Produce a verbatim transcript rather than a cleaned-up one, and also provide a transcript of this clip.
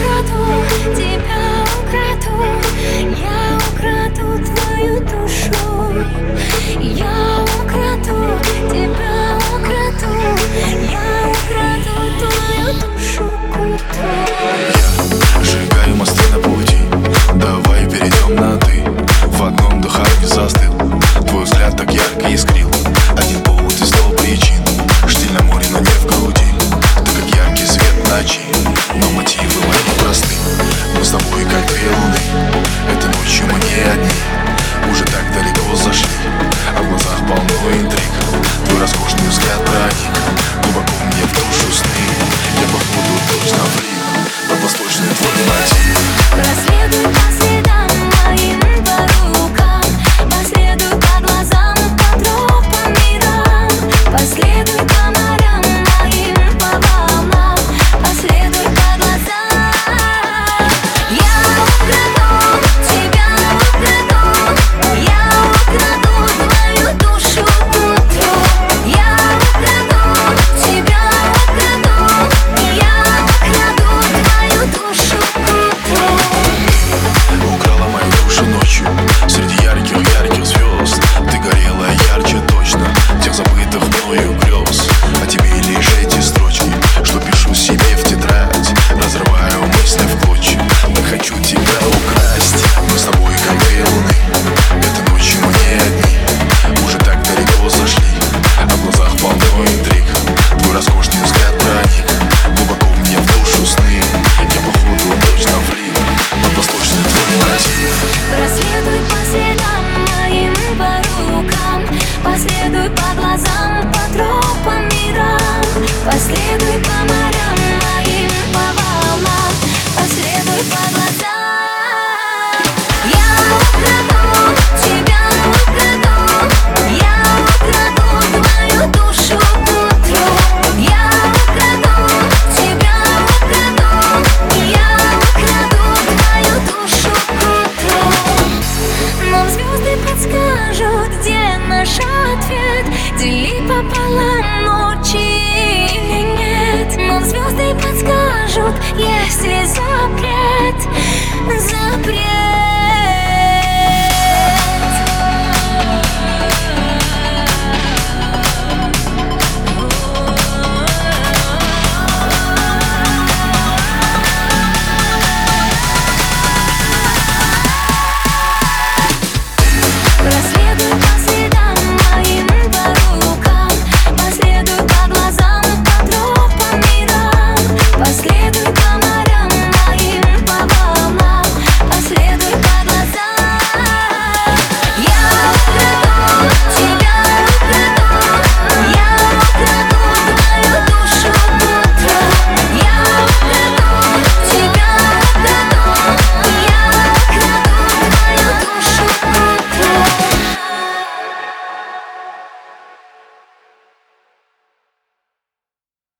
украду, тебя украду, я украду твою душу. Я украду, тебя украду, я украду твою душу. Я сжигаю мосты на пути, давай перейдем на ты. В одном дыхании застыл, твой взгляд так ярко искрил. Один повод и сто причин, штиль на море, но не в груди. Ты как яркий свет ночи, но мотивы мои просты. Мы с тобой как две